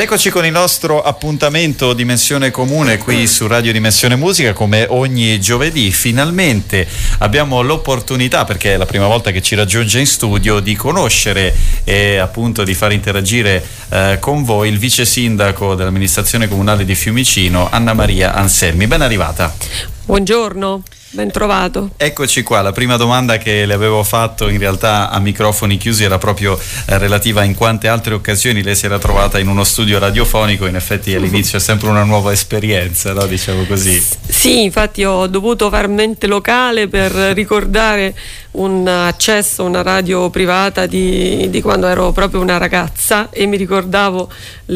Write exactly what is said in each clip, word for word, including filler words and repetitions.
eccoci con il nostro appuntamento Dimensione Comune qui su Radio Dimensione Musica, come ogni giovedì. Finalmente abbiamo l'opportunità, perché è la prima volta che ci raggiunge in studio, di conoscere e appunto di far interagire eh, con voi il vice sindaco dell'amministrazione comunale di Fiumicino, Anna Maria Anselmi. Ben arrivata. Buongiorno. Ben trovato. Eccoci qua, la prima domanda che le avevo fatto in realtà a microfoni chiusi era proprio eh, relativa in quante altre occasioni lei si era trovata in uno studio radiofonico. In effetti all'inizio è sempre una nuova esperienza, no? Diciamo così. Sì, infatti ho dovuto far mente locale per ricordare un accesso a una radio privata di, di quando ero proprio una ragazza, e mi ricordavo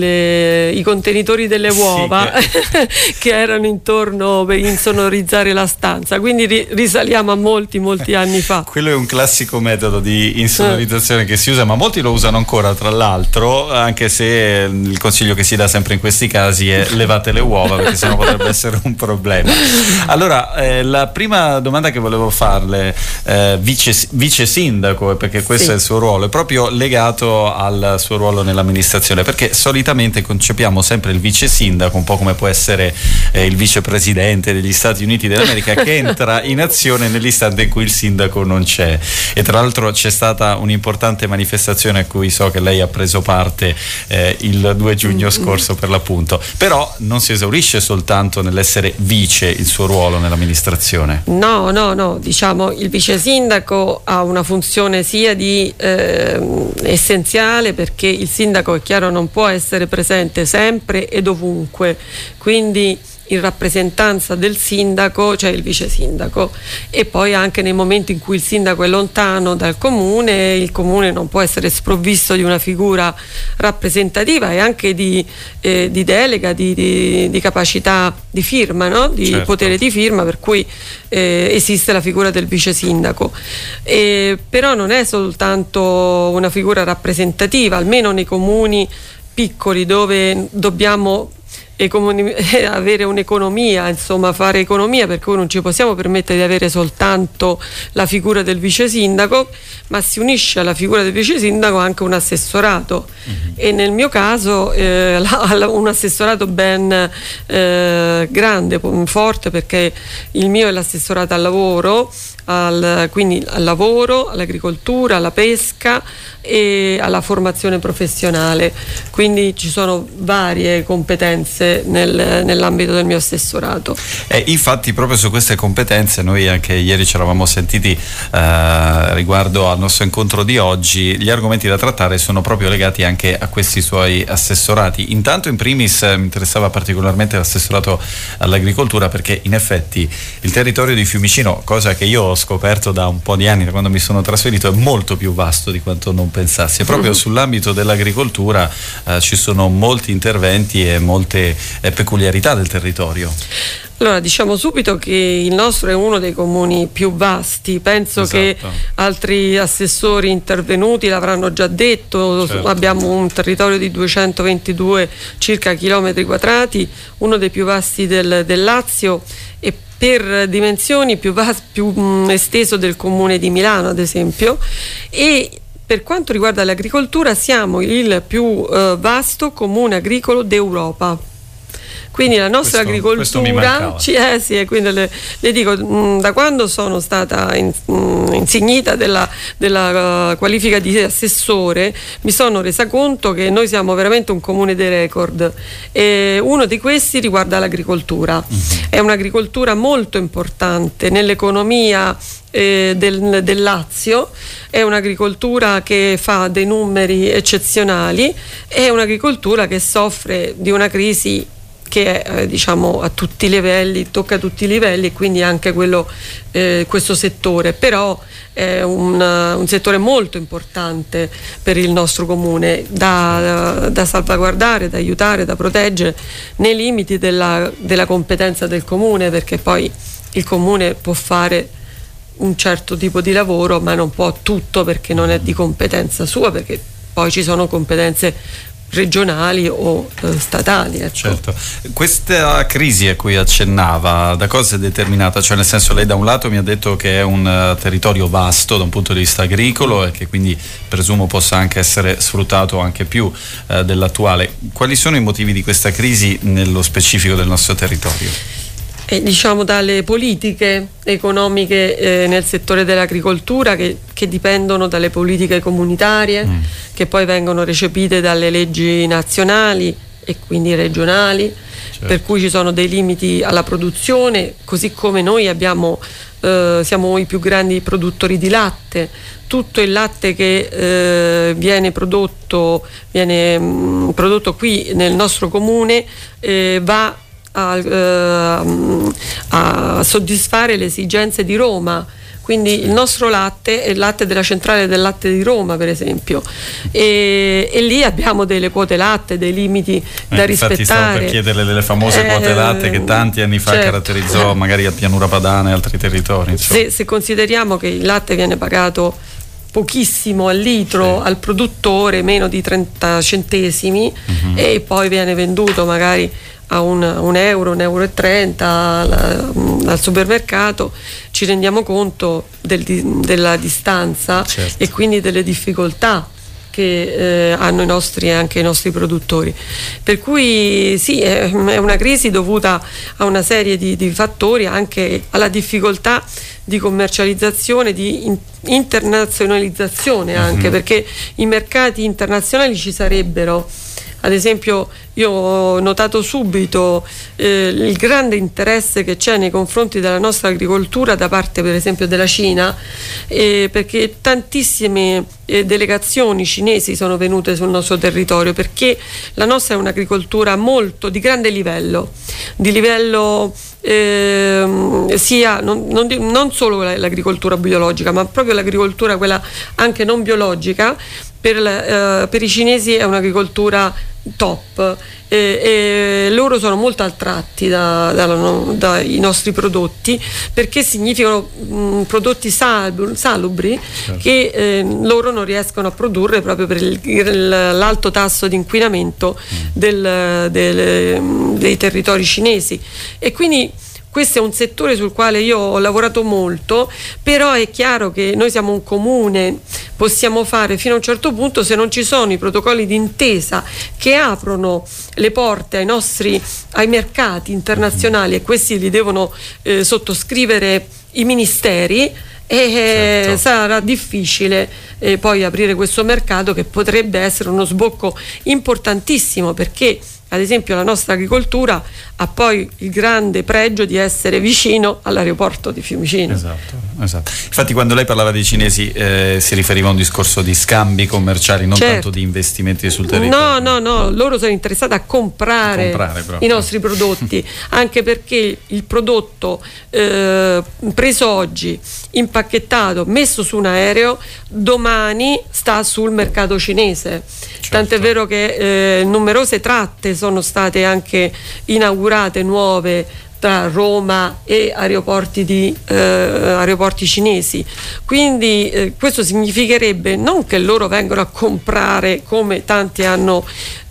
le, i contenitori delle uova, sì, che... che erano intorno per insonorizzare la stanza. Quindi risaliamo a molti molti anni fa. Quello è un classico metodo di insonorizzazione eh. che si usa, ma molti lo usano ancora, tra l'altro, anche se il consiglio che si dà sempre in questi casi è levate le uova, perché sennò potrebbe essere un problema. Allora, eh, la prima domanda che volevo farle, eh, vice, vice sindaco, perché questo sì. è il suo ruolo, è proprio legato al suo ruolo nell'amministrazione, perché solitamente concepiamo sempre il vice sindaco un po' come può essere eh, il vicepresidente degli Stati Uniti d'America, che entra in azione nell'istante in cui il sindaco non c'è. E tra l'altro c'è stata un'importante manifestazione a cui so che lei ha preso parte eh, il due giugno scorso, per l'appunto. Però non si esaurisce soltanto nell'essere vice il suo ruolo nell'amministrazione. No, no, no, diciamo il vice sindaco ha una funzione sia di eh, essenziale, perché il sindaco, è chiaro, non può essere presente sempre ed ovunque, quindi in rappresentanza del sindaco c'è il vice sindaco, e poi anche nei momenti in cui il sindaco è lontano dal comune, il comune non può essere sprovvisto di una figura rappresentativa e anche di, eh, di delega, di, di, di capacità di firma, no? Di certo. potere di firma, per cui eh, esiste la figura del vice sindaco. E, però non è soltanto una figura rappresentativa, almeno nei comuni piccoli dove dobbiamo avere un'economia, insomma fare economia, per cui non ci possiamo permettere di avere soltanto la figura del vice sindaco, ma si unisce alla figura del vice sindaco anche un assessorato, mm-hmm. e nel mio caso eh, un assessorato ben eh, grande, forte, perché il mio è l'assessorato al lavoro, al, quindi al lavoro, all'agricoltura, alla pesca e alla formazione professionale, quindi ci sono varie competenze nel, nell'ambito del mio assessorato. Eh, infatti proprio su queste competenze noi anche ieri ci eravamo sentiti eh, riguardo al nostro incontro di oggi. Gli argomenti da trattare sono proprio legati anche a questi suoi assessorati. Intanto in primis mi interessava particolarmente l'assessorato all'agricoltura, perché in effetti il territorio di Fiumicino, cosa che io ho scoperto da un po' di anni, da quando mi sono trasferito, è molto più vasto di quanto non pensassi. E proprio sull'ambito dell'agricoltura eh, ci sono molti interventi e molte eh, peculiarità del territorio. Allora, diciamo subito che il nostro è uno dei comuni più vasti, penso esatto. che altri assessori intervenuti l'avranno già detto, certo. abbiamo un territorio di duecentoventidue circa chilometri quadrati, uno dei più vasti del, del Lazio, e per dimensioni più, vas- più mh, esteso del comune di Milano, ad esempio. E per quanto riguarda l'agricoltura siamo il più eh, vasto comune agricolo d'Europa. Quindi la nostra questo, agricoltura questo ci, eh, sì, quindi le, le dico, mh, da quando sono stata in, mh, insignita della, della uh, qualifica di assessore, mi sono resa conto che noi siamo veramente un comune dei record, e uno di questi riguarda l'agricoltura. Mm-hmm. È un'agricoltura molto importante nell'economia eh, del, del Lazio, è un'agricoltura che fa dei numeri eccezionali, è un'agricoltura che soffre di una crisi che è, eh, diciamo, a tutti i livelli, tocca a tutti i livelli, e quindi anche quello, eh, questo settore, però è un, un settore molto importante per il nostro comune, da, da salvaguardare, da aiutare, da proteggere nei limiti della, della competenza del comune, perché poi il comune può fare un certo tipo di lavoro, ma non può tutto, perché non è di competenza sua, perché poi ci sono competenze regionali o eh, statali. Ecco. Certo. Questa crisi a cui accennava, da cosa è determinata? Cioè, nel senso, lei da un lato mi ha detto che è un uh, territorio vasto da un punto di vista agricolo e che quindi presumo possa anche essere sfruttato anche più uh, dell'attuale. Quali sono i motivi di questa crisi nello specifico del nostro territorio? Eh, diciamo dalle politiche economiche eh, nel settore dell'agricoltura che, che dipendono dalle politiche comunitarie mm. che poi vengono recepite dalle leggi nazionali e quindi regionali, certo. Per cui ci sono dei limiti alla produzione, così come noi abbiamo eh, siamo i più grandi produttori di latte. Tutto il latte che eh, viene prodotto viene mh, prodotto qui nel nostro comune eh, va A, eh, a soddisfare le esigenze di Roma, quindi il nostro latte è il latte della centrale del latte di Roma, per esempio, e, e lì abbiamo delle quote latte, dei limiti eh, da rispettare. Infatti stavo per chiederle delle famose eh, quote latte che tanti anni fa certo. caratterizzò magari a Pianura Padana e altri territori. Se, se consideriamo che il latte viene pagato pochissimo al litro sì. al produttore, meno di trenta centesimi, uh-huh. e poi viene venduto magari a un, un euro, un euro e trenta al, al supermercato, ci rendiamo conto del, della distanza certo. e quindi delle difficoltà che eh, hanno i nostri, anche i nostri produttori. Per cui sì, è, è una crisi dovuta a una serie di, di fattori, anche alla difficoltà di commercializzazione, di in, internazionalizzazione anche, mm-hmm. perché i mercati internazionali ci sarebbero. Ad esempio, io ho notato subito eh, il grande interesse che c'è nei confronti della nostra agricoltura da parte, per esempio, della Cina, eh, perché tantissime eh, delegazioni cinesi sono venute sul nostro territorio, perché la nostra è un'agricoltura molto di grande livello, di livello eh, sia non, non, non solo l'agricoltura biologica, ma proprio l'agricoltura quella anche non biologica. Per, eh, per i cinesi è un'agricoltura top e, e loro sono molto attratti da, da, da, dai nostri prodotti, perché significano mh, prodotti sal, salubri certo. che eh, loro non riescono a produrre proprio per il, il, l'alto tasso di inquinamento mm. del, del, dei territori cinesi, e quindi questo è un settore sul quale io ho lavorato molto, però è chiaro che noi siamo un comune, possiamo fare fino a un certo punto, se non ci sono i protocolli d'intesa che aprono le porte ai nostri ai mercati internazionali, e questi li devono eh, sottoscrivere i ministeri, e certo. sarà difficile eh, poi aprire questo mercato, che potrebbe essere uno sbocco importantissimo, perché ad esempio la nostra agricoltura ha poi il grande pregio di essere vicino all'aeroporto di Fiumicino. Esatto, esatto. Infatti quando lei parlava dei cinesi eh, si riferiva a un discorso di scambi commerciali, non certo. tanto di investimenti sul territorio. No, no, no, loro sono interessati a comprare, a comprare i nostri prodotti, anche perché il prodotto eh, preso oggi, impacchettato, messo su un aereo, domani sta sul mercato cinese. Certo. Tant'è vero che eh, numerose tratte sono state anche inaugurate nuove tra Roma e aeroporti, di, eh, aeroporti cinesi, quindi eh, questo significherebbe non che loro vengono a comprare, come tanti hanno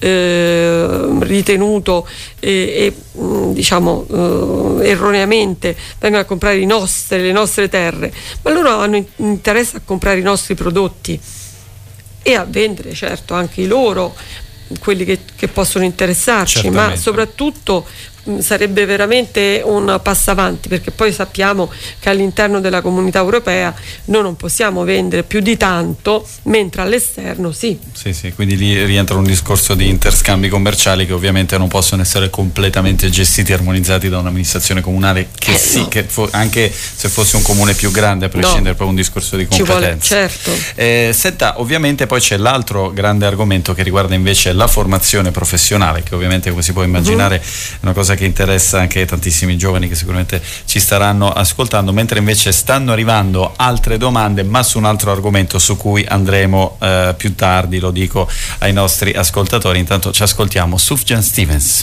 eh, ritenuto e, e diciamo eh, erroneamente vengono a comprare i nostri, le nostre terre, ma loro hanno interesse a comprare i nostri prodotti e a vendere certo anche i loro, quelli che, che possono interessarci. Certamente. Ma soprattutto mh, sarebbe veramente un passo avanti, perché poi sappiamo che all'interno della comunità europea noi non possiamo vendere più di tanto, mentre all'esterno sì. Sì, sì, quindi lì rientra un discorso di interscambi commerciali che ovviamente non possono essere completamente gestiti e armonizzati da un'amministrazione comunale che eh, sì, no. che fo- anche se fosse un comune più grande, a prescindere no. per un discorso di competenza. Ci vuole, certo. Eh, senta, ovviamente poi c'è l'altro grande argomento che riguarda invece la formazione professionale, che ovviamente, come si può immaginare, uh-huh. è una cosa che interessa anche tantissimi giovani che sicuramente ci staranno ascoltando, mentre invece stanno arrivando altre domande, ma su un altro argomento su cui andremo eh, più tardi, lo dico ai nostri ascoltatori. Intanto ci ascoltiamo Sufjan Stevens.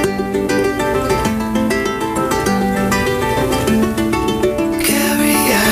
Carry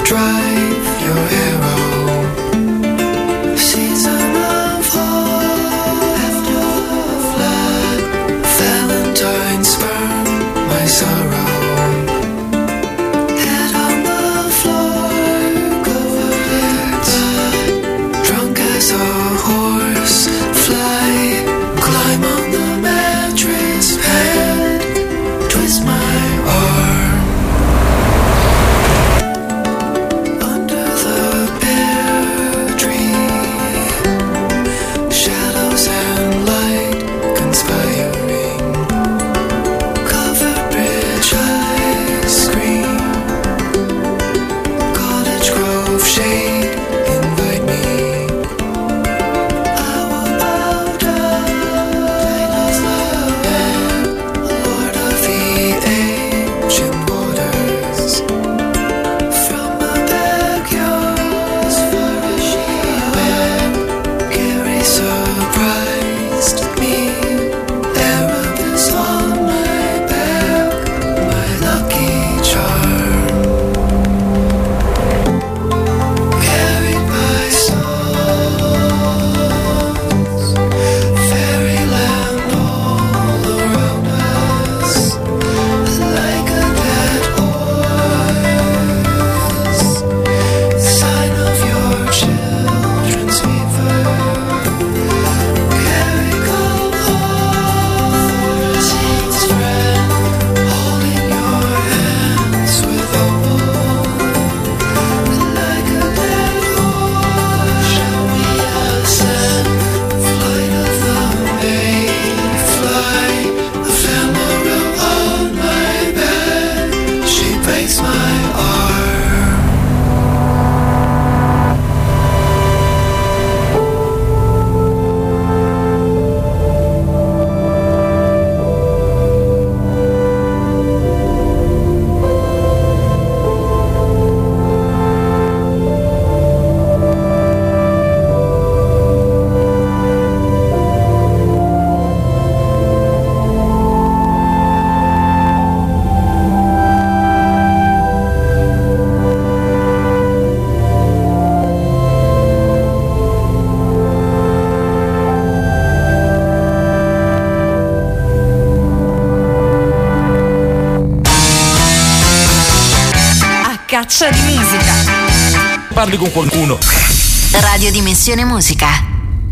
Caccia di musica. Parli con qualcuno. Radio Dimensione Musica.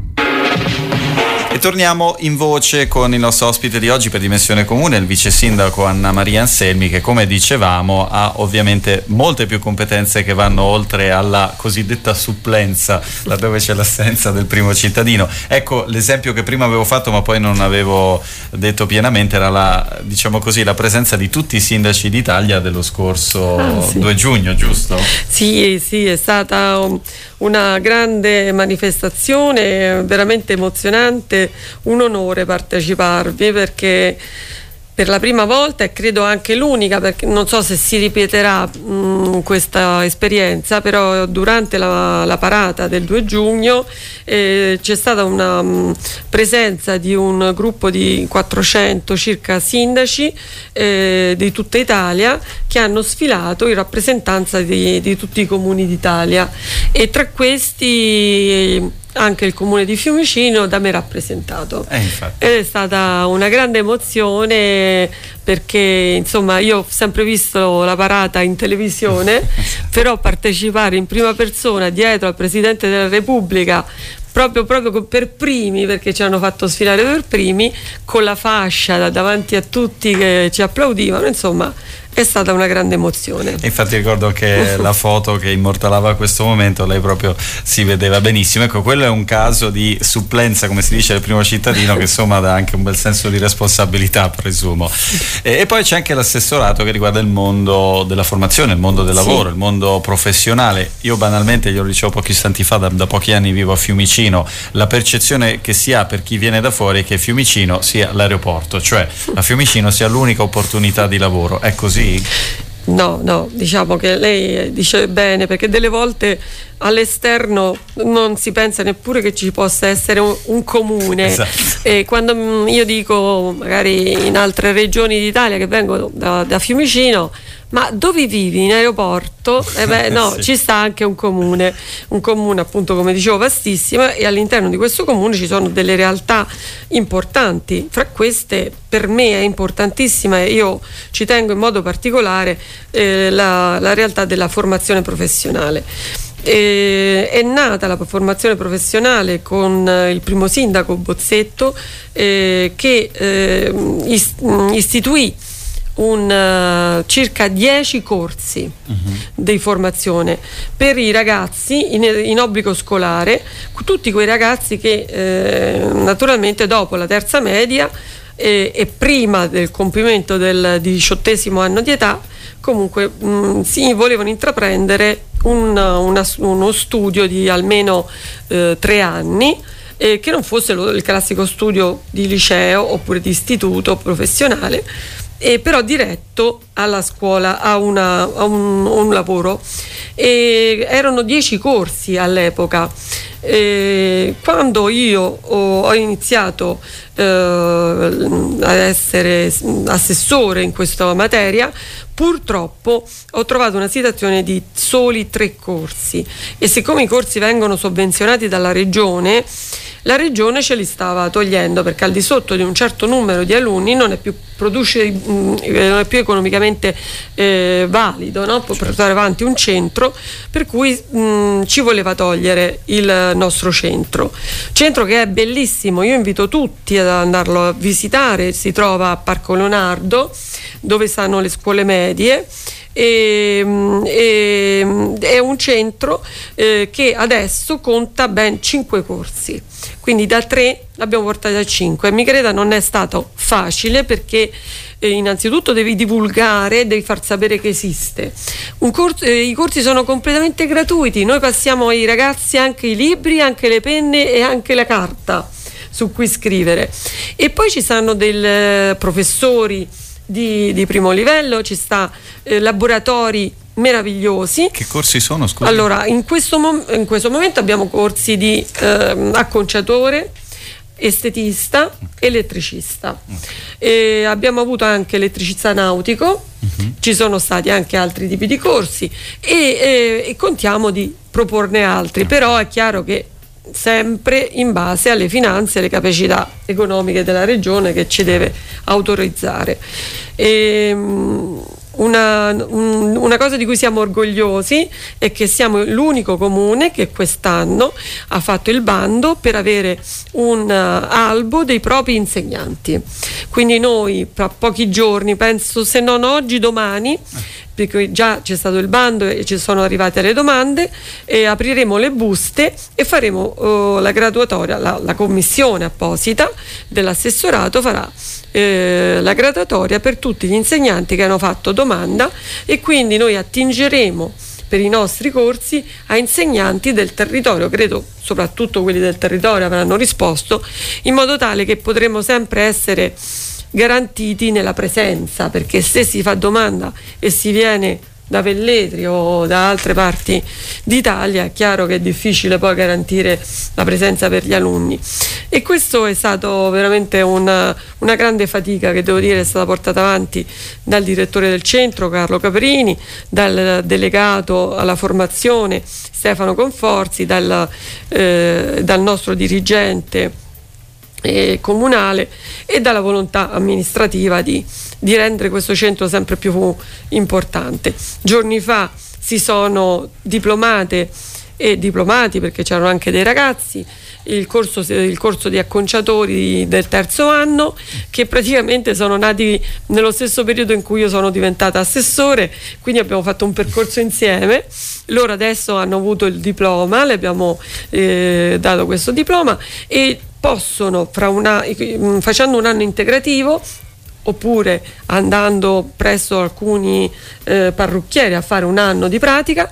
E torniamo in voce con il nostro ospite di oggi per Dimensione Comune, il vice sindaco Anna Maria Anselmi, che come dicevamo ha ovviamente molte più competenze che vanno oltre alla cosiddetta supplenza, laddove c'è l'assenza del primo cittadino. Ecco, l'esempio che prima avevo fatto ma poi non avevo detto pienamente era la, diciamo così, la presenza di tutti i sindaci d'Italia dello scorso ah, sì. due giugno, giusto? Sì, sì, è stata una grande manifestazione, veramente emozionante, un onore parteciparvi, perché per la prima volta e credo anche l'unica, perché non so se si ripeterà mh, questa esperienza, però durante la, la parata del due giugno eh, c'è stata una mh, presenza di un gruppo di quattrocento circa sindaci eh, di tutta Italia che hanno sfilato in rappresentanza di, di tutti i comuni d'Italia, e tra questi anche il comune di Fiumicino da me rappresentato. Eh, ed è stata una grande emozione, perché insomma io ho sempre visto la parata in televisione, però partecipare in prima persona dietro al Presidente della Repubblica, proprio, proprio per primi, perché ci hanno fatto sfilare per primi, con la fascia davanti a tutti che ci applaudivano, insomma è stata una grande emozione. Infatti ricordo che la foto che immortalava questo momento, lei proprio si vedeva benissimo. Ecco, quello è un caso di supplenza, come si dice, del primo cittadino, che insomma dà anche un bel senso di responsabilità, presumo. E, e poi c'è anche l'assessorato che riguarda il mondo della formazione, il mondo del lavoro, sì. il mondo professionale. Io banalmente, glielo dicevo pochi istanti fa, da, da pochi anni vivo a Fiumicino, la percezione che si ha per chi viene da fuori è che Fiumicino sia l'aeroporto, cioè a Fiumicino sia l'unica opportunità di lavoro. È così? No, no, diciamo che lei dice bene, perché delle volte all'esterno non si pensa neppure che ci possa essere un, un comune. Esatto. E quando io dico magari in altre regioni d'Italia che vengo da, da Fiumicino, ma dove vivi? In aeroporto? Eh beh, no, sì. Ci sta anche un comune, un comune appunto, come dicevo, vastissimo, e all'interno di questo comune ci sono delle realtà importanti. Fra queste, per me è importantissima, e io ci tengo in modo particolare, eh, la, la realtà della formazione professionale. Eh, è nata la formazione professionale con eh, il primo sindaco Bozzetto, eh, che eh, ist- istituì un uh, circa dieci corsi uh-huh. di formazione per i ragazzi in, in obbligo scolare, tutti quei ragazzi che eh, naturalmente dopo la terza media e, e prima del compimento del diciottesimo anno di età comunque mh, si volevano intraprendere un, una, uno studio di almeno eh, tre anni, eh, che non fosse lo, il classico studio di liceo oppure di istituto professionale, eh, però diretto alla scuola, a, una, a un, un lavoro. E erano dieci corsi all'epoca. E quando io ho, ho iniziato eh, a essere assessore in questa materia, purtroppo ho trovato una situazione di soli tre corsi, e siccome i corsi vengono sovvenzionati dalla regione, la regione ce li stava togliendo, perché al di sotto di un certo numero di alunni non è più, produce, non è più economicamente eh, valido, no? Per portare avanti un centro, per cui mh, ci voleva togliere il nostro centro centro che è bellissimo. Io invito tutti ad andarlo a visitare. Si trova a Parco Leonardo, dove stanno le scuole medie, e, e, è un centro eh, che adesso conta ben cinque corsi, quindi da tre l'abbiamo portati a cinque. Mi creda, non è stato facile, perché eh, innanzitutto devi divulgare, devi far sapere che esiste un corso. Eh, i corsi sono completamente gratuiti, noi passiamo ai ragazzi anche i libri, anche le penne e anche la carta su cui scrivere, e poi ci sono dei professori Di, di primo livello, ci sta eh, laboratori meravigliosi. Che corsi sono, scusa? Allora, in questo, mom- in questo momento abbiamo corsi di eh, acconciatore, estetista, elettricista. E abbiamo avuto anche elettricista nautico, uh-huh. Ci sono stati anche altri tipi di corsi, e, e, e contiamo di proporne altri, uh-huh. Però è chiaro che sempre in base alle finanze e alle capacità economiche della regione, che ci deve autorizzare. E, una, un, una cosa di cui siamo orgogliosi è che siamo l'unico comune che quest'anno ha fatto il bando per avere un uh, albo dei propri insegnanti. Quindi noi tra pochi giorni, penso se non oggi, domani, perché già c'è stato il bando e ci sono arrivate le domande, e apriremo le buste e faremo uh, la graduatoria. La, la commissione apposita dell'assessorato farà eh, la graduatoria per tutti gli insegnanti che hanno fatto domanda, e quindi noi attingeremo per i nostri corsi a insegnanti del territorio. Credo soprattutto quelli del territorio avranno risposto, in modo tale che potremo sempre essere garantiti nella presenza, perché se si fa domanda e si viene da Velletri o da altre parti d'Italia, è chiaro che è difficile poi garantire la presenza per gli alunni, e questo è stato veramente una, una grande fatica, che devo dire è stata portata avanti dal direttore del centro Carlo Caprini, dal delegato alla formazione Stefano Conforzi, dal, eh, dal nostro dirigente Eh, comunale, e dalla volontà amministrativa di, di rendere questo centro sempre più importante. Giorni fa si sono diplomate e diplomati, perché c'erano anche dei ragazzi, il corso, il corso di acconciatori del terzo anno, che praticamente sono nati nello stesso periodo in cui io sono diventata assessore, quindi abbiamo fatto un percorso insieme. Loro adesso hanno avuto il diploma, le abbiamo eh, dato questo diploma, e possono, fra una, facendo un anno integrativo, oppure andando presso alcuni eh, parrucchieri a fare un anno di pratica,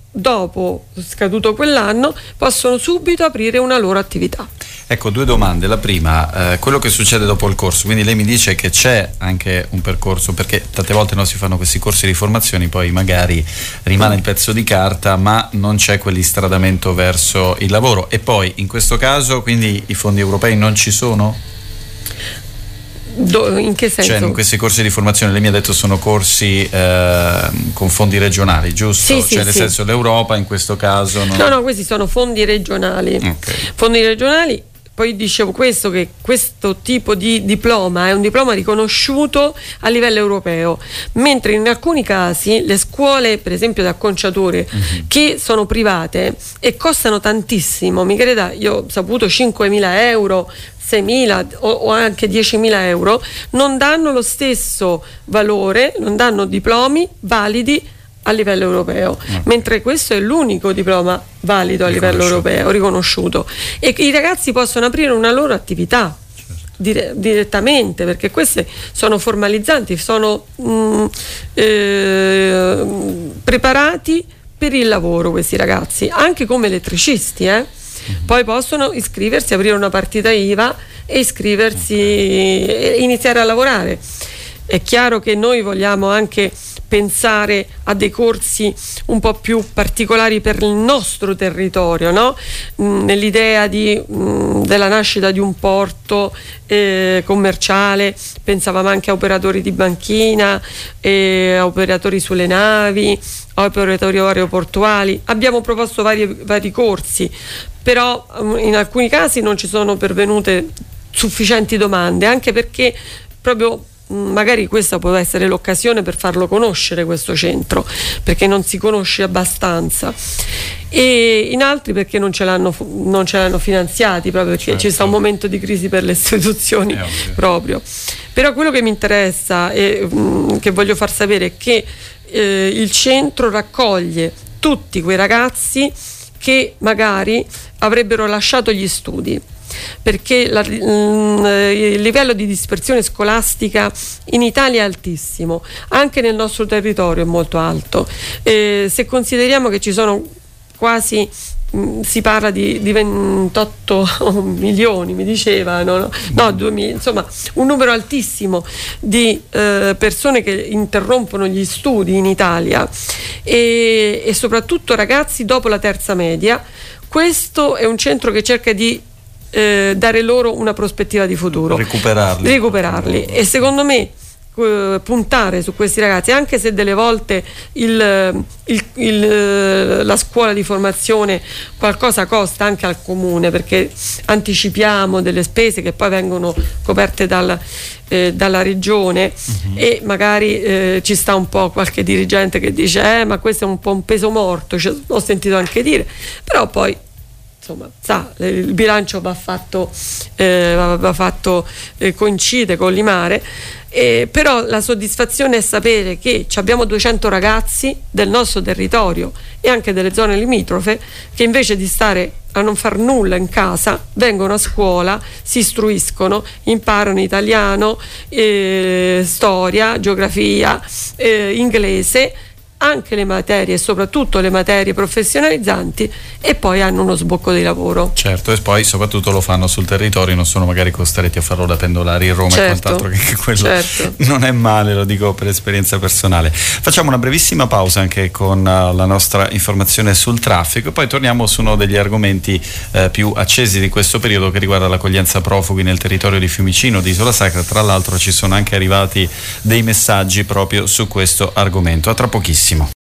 dopo scaduto quell'anno possono subito aprire una loro attività. Ecco, due domande. La prima, eh, quello che succede dopo il corso, quindi lei mi dice che c'è anche un percorso, perché tante volte no, si fanno questi corsi di formazione, poi magari rimane il pezzo di carta, ma non c'è quell'istradamento verso il lavoro. E poi in questo caso quindi i fondi europei non ci sono? Do, in che senso? Cioè, in questi corsi di formazione, lei mi ha detto sono corsi eh, con fondi regionali, giusto? Sì, cioè sì, nel sì. senso l'Europa in questo caso non... No, no, questi sono fondi regionali. Okay. Fondi regionali. Poi dicevo questo, che questo tipo di diploma è un diploma riconosciuto a livello europeo, mentre in alcuni casi le scuole, per esempio da acconciatore, uh-huh. che sono private e costano tantissimo, mi creda, io ho saputo cinquemila euro, seimila o, o anche diecimila euro, non danno lo stesso valore, non danno diplomi validi a livello europeo, okay. mentre questo è l'unico diploma valido a livello europeo, riconosciuto, e i ragazzi possono aprire una loro attività certo. dire, direttamente, perché queste sono formalizzanti, sono mh, eh, preparati per il lavoro questi ragazzi, anche come elettricisti, eh? mm-hmm. poi possono iscriversi, aprire una partita I V A e iscriversi okay. e iniziare a lavorare. È chiaro che noi vogliamo anche pensare a dei corsi un po' più particolari per il nostro territorio, no? Mm, nell'idea di, mm, della nascita di un porto eh, commerciale, pensavamo anche a operatori di banchina, eh, a operatori sulle navi, a operatori aeroportuali. Abbiamo proposto vari, vari corsi, però um, in alcuni casi non ci sono pervenute sufficienti domande, anche perché proprio magari questa può essere l'occasione per farlo conoscere questo centro, perché non si conosce abbastanza, e in altri perché non ce l'hanno, non ce l'hanno finanziati, proprio perché certo. ci sta un momento di crisi per le istituzioni eh, proprio. Però quello che mi interessa e mh, che voglio far sapere è che eh, il centro raccoglie tutti quei ragazzi che magari avrebbero lasciato gli studi, perché la, il livello di dispersione scolastica in Italia è altissimo, anche nel nostro territorio è molto alto. Eh, se consideriamo che ci sono quasi, mh, si parla di, di ventotto milioni, mi dicevano, no, no duemila, insomma un numero altissimo di eh, persone che interrompono gli studi in Italia, e, e soprattutto ragazzi dopo la terza media. Questo è un centro che cerca di Eh, dare loro una prospettiva di futuro, recuperarli, recuperarli. E secondo me eh, puntare su questi ragazzi, anche se delle volte il, il, il, la scuola di formazione qualcosa costa anche al comune, perché anticipiamo delle spese che poi vengono coperte dal, eh, dalla regione, uh-huh. e magari eh, ci sta un po' qualche dirigente che dice eh, ma questo è un po' un peso morto, cioè, ho sentito anche dire, però poi insomma, sa, il bilancio va fatto, eh, va, va fatto eh, coincide con l'I Mare, eh, però la soddisfazione è sapere che abbiamo duecento ragazzi del nostro territorio e anche delle zone limitrofe che invece di stare a non far nulla in casa vengono a scuola, si istruiscono, imparano italiano, eh, storia, geografia, eh, inglese, anche le materie e soprattutto le materie professionalizzanti, e poi hanno uno sbocco di lavoro. Certo, e poi soprattutto lo fanno sul territorio, non sono magari costretti a farlo da pendolari in Roma, certo, e quant'altro, che quello certo. non è male, lo dico per esperienza personale. Facciamo una brevissima pausa anche con uh, la nostra informazione sul traffico e poi torniamo su uno degli argomenti uh, più accesi di questo periodo, che riguarda l'accoglienza profughi nel territorio di Fiumicino, di Isola Sacra. Tra l'altro ci sono anche arrivati dei messaggi proprio su questo argomento. A tra pochissimo.